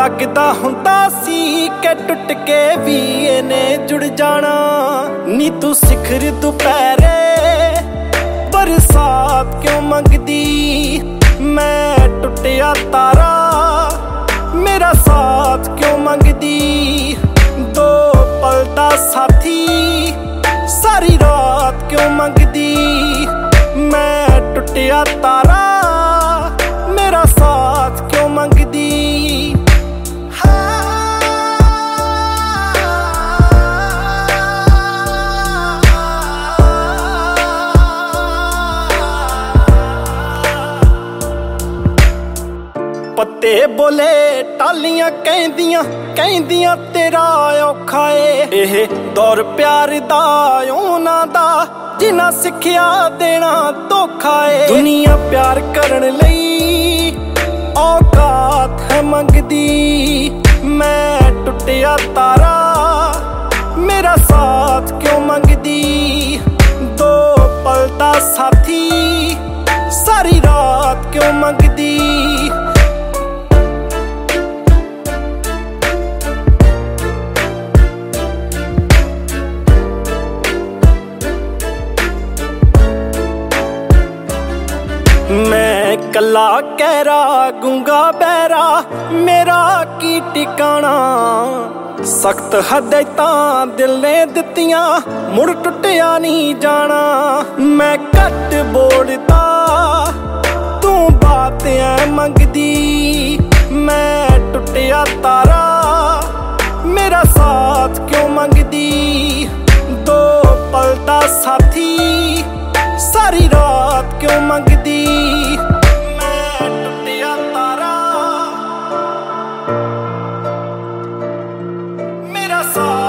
लगदा हुंदा सी के टुट के भी इने जुड़ जाना। नी तू सिखर दुपहरे बरसात क्यों मंगदी, मैं टुटिया तारा मेरा साथ क्यों मंगदी। दो पल दा साथी सारी रात क्यों मंगदी, मैं टुटिया तारा मेरा साथ क्यों मंगदी। पत्ते बोले टालियां कहंदियां तेरा औखा ए। एह दौर प्यार दा उन्हां दा जिन्हां सिखिया देना धोखा ए। दुनिया प्यार करन लई औकात है मंगदी, मैं टुटिया तारा मेरा साथ क्यों मंगदी। दो पल दा साथी सारी रात क्यों मंगदी। मैं कला कहरा गूंगा बहरा मेरा की टिकाना। सख्त हदायतां दिल ने दित्तियां मुड़ टुटिया नहीं जाना। मैं घट बोलदा तू बात ऐ मंगदी, मैं टुटिया तारा मेरा साथ क्यों मंगदी। दो पल दा साथी सारी रात क्यों मंगदी, मैं टुटिया तारा मेरा साथ